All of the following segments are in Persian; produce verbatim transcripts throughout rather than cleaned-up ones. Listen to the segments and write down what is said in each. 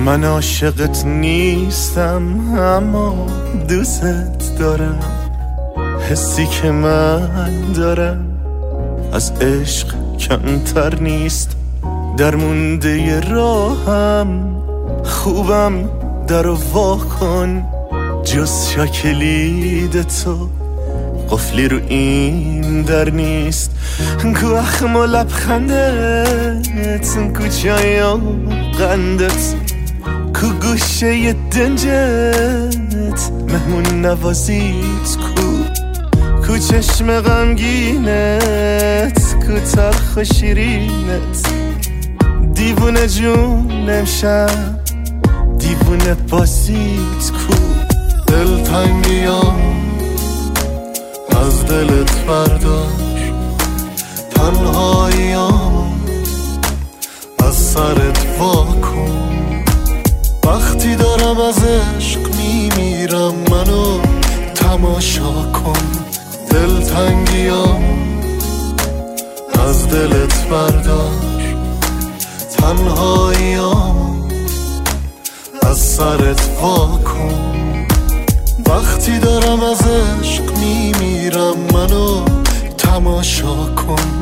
من عاشقت نیستم اما دوست دارم، حسی که من دارم از عشق کمتر نیست. در مونده راهم خوبم در وا کن، جز شکلید تو قفلی رو این در نیست. کو اخم و لبخندت، کو چای و قندت، کو گوشه دنجت، مهمون نوازیت کو، کو چشم غمگینت، کو تلخ و شیرینت. دیوونه جون امشب دیوونه بازیت کو. دلتنگیام از دلت بردار، تنهاییام از سرت واکن. وقتی دارم از عشق میمیرم منو تماشا کن. دلتنگیام از دلت بردار، تنهاییام از سرت واکن. وقتی دارم از عشق میمیرم منو تماشا کن.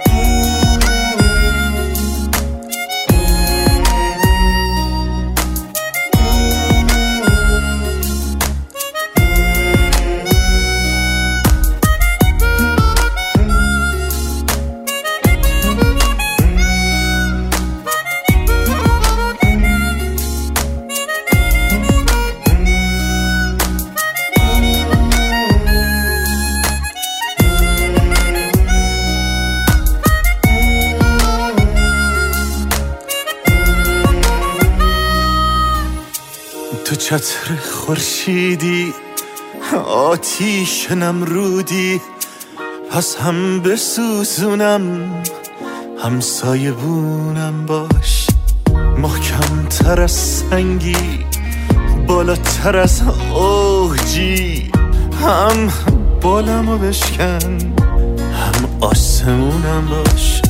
تو چتر خورشیدی، آتیش نمرودی، پس هم بسوزونم هم سایبونم باش. محکم تر از سنگی، بالاتر از اوجی، هم بالمو بشکن هم آسمونم باش.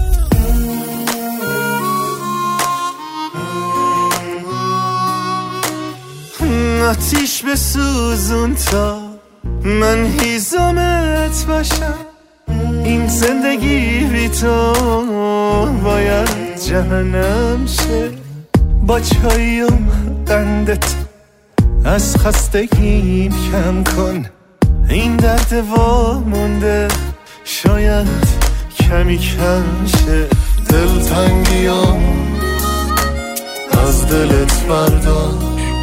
آتیش بسوزون تا من هیزمت باشم. این زندگی بی تو باید جهنم شه. با چای و قندت از خستگیم کم کن. این درد وا مونده شاید کمی کم شه. دلتنگیام از دلت بردار،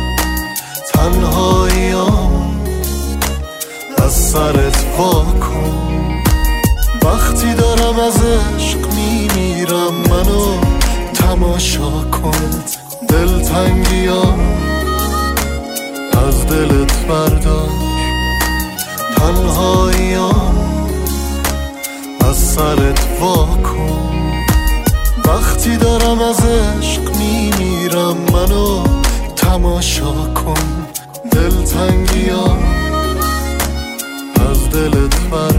تنهاییام از سرت واکن. وقتی دارم از عشق میمیرم منو تماشا کن. دلتنگیام از دلت بردار، تنهاییام از سرت واکن. وقتی دارم از عشق میمیرم منو تماشا کن. دلتنگیام از دلت بردار.